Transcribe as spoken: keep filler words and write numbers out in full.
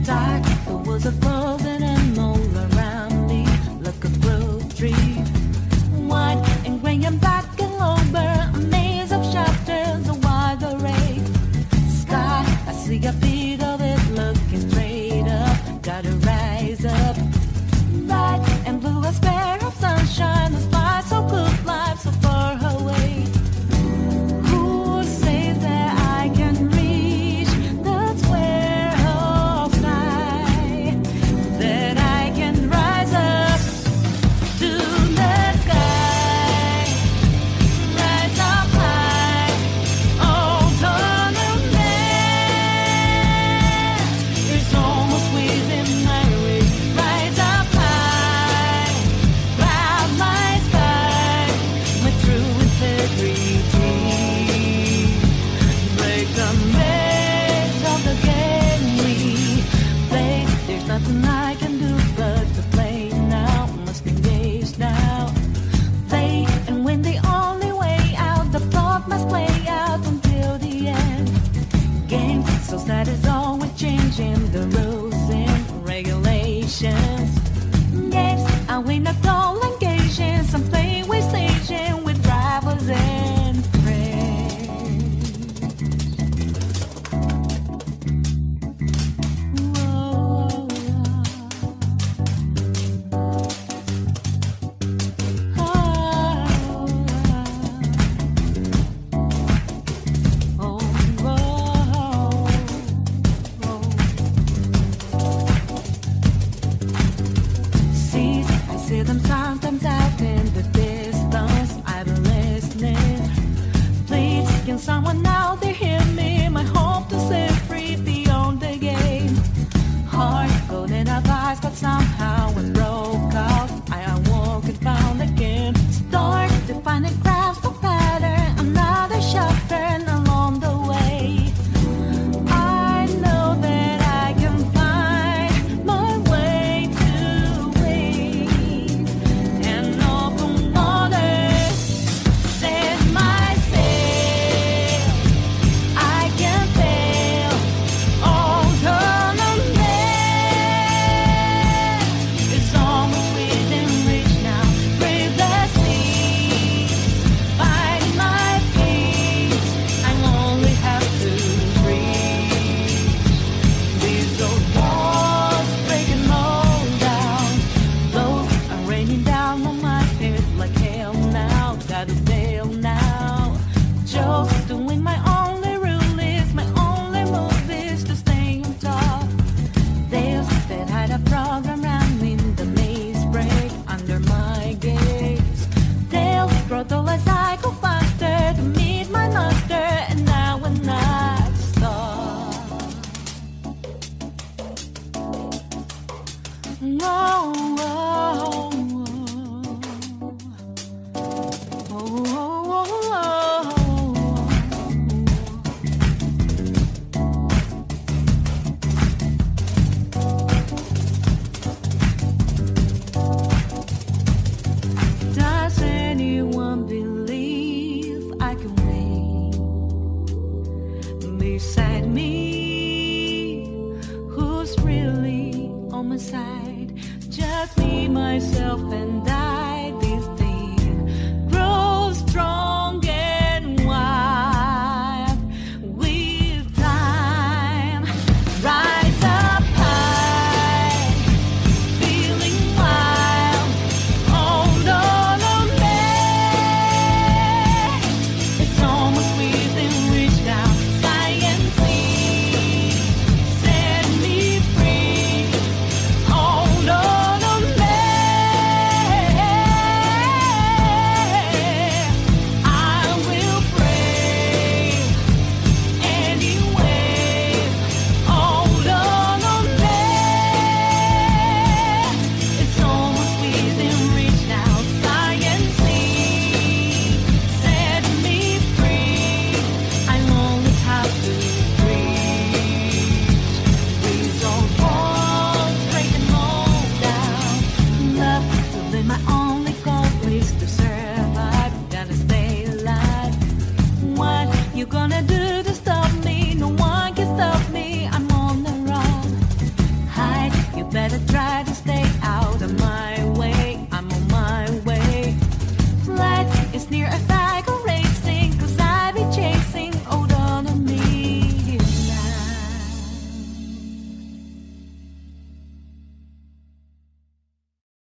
Dark, the woods are frozen and all around me. Look a grove tree, white and gray and black and over. A maze of shadows, a wide array. Sky, I see a bit of it looking straight up. Gotta rise up. Red and blue, a spare of sunshine. A slice of good life so far away. Who says that I can reach? That's where I'll fly. That I can rise up to the sky. Rise up high. Oh, turn around. It's almost within my reach. Rise up high. Grab my sky. My true integrity. Break the maze of the game we play. There's nothing I can do but to play now. Must engage now. Play and win the only way out. The plot must play out until the end. Games so sad is always changing the rules and regulations. Games I win at all engagements. I'm playing with station with rivals and friends. Whoa, oh, oh, oh. Seas, I see them sometimes out in the distance. I've been listening. Please, can someone out there hear me? My hope to set free beyond the game. Heart golden advice, but somehow it broke out. I awoke and found again. Start to find a grasp of pattern. Another sharp turn along the way. I know that I can find my way to win and open waters. Set my sail. I can fail. Oh, turn on me. It's almost within reach now. Breathe the sea. Find my peace. I only have to reach. These old walls breaking all down. Blows are raining down on my head like hail now. Gotta bail now. Just doing my only rule is my only move is to stay on top. Those that had a program running the maze break under my gaze. They'll throttle as I go faster to meet my master, and I will not stop. No, oh, oh, oh, oh, Does anyone believe I can win beside me? Who's really on my side? Just me, myself, and